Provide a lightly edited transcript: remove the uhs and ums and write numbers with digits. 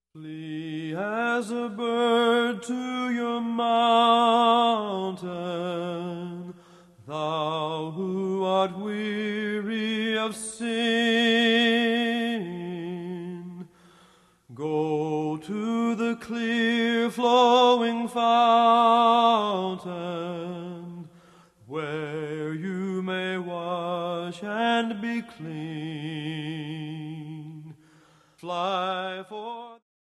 Flee as a bird to your mountain, thou who art weary of sin. Go to the clear flowing fountain, where you may wash and be clean. Fly